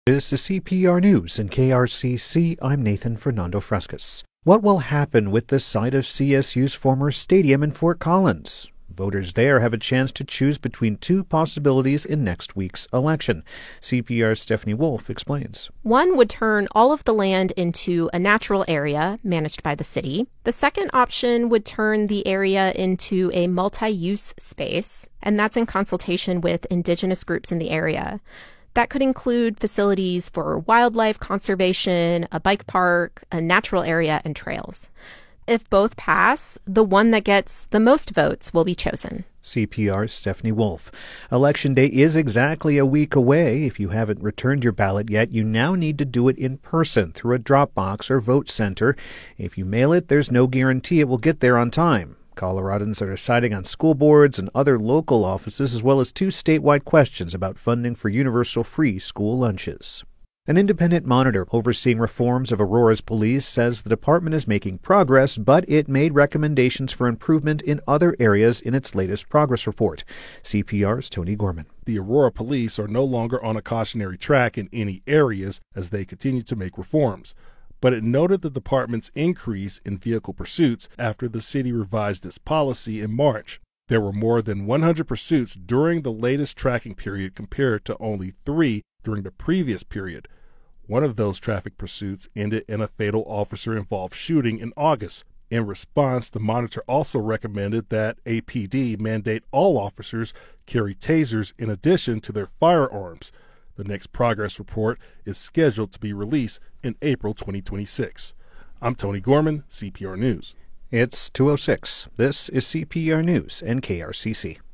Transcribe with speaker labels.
Speaker 1: This is CPR News and KRCC. I'm Nathan Fernando Frescas. What will happen with the site of CSU's former stadium in Fort Collins? Voters there have a chance to choose between two possibilities in next week's election. CPR's Stephanie Wolf explains.
Speaker 2: One would turn all of the land into a natural area managed by the city. The second option would turn the area into a multi-use space, and that's in consultation with indigenous groups in the area. That could include facilities for wildlife conservation, a bike park, a natural area, and trails. If both pass, the one that gets the most votes will be chosen.
Speaker 1: CPR's Stephanie Wolf. Election Day is exactly a week away. If you haven't returned your ballot yet, you now need to do it in person through a drop box or vote center. If you mail it, there's no guarantee it will get there on time. Coloradans are deciding on school boards and other local offices, as well as two statewide questions about funding for universal free school lunches. An independent monitor overseeing reforms of Aurora's police says the department is making progress, but it made recommendations for improvement in other areas in its latest progress report. CPR's Tony Gorman.
Speaker 3: The Aurora police are no longer on a cautionary track in any areas as they continue to make reforms. But it noted the department's increase in vehicle pursuits after the city revised its policy in March. There were more than 100 pursuits during the latest tracking period compared to only 3 during the previous period. One of those traffic pursuits ended in a fatal officer-involved shooting in August. In response, the monitor also recommended that APD mandate all officers carry tasers in addition to their firearms. The next progress report is scheduled to be released in April 2026. I'm Tony Gorman, CPR News.
Speaker 1: It's 2:06. This is CPR News and KRCC.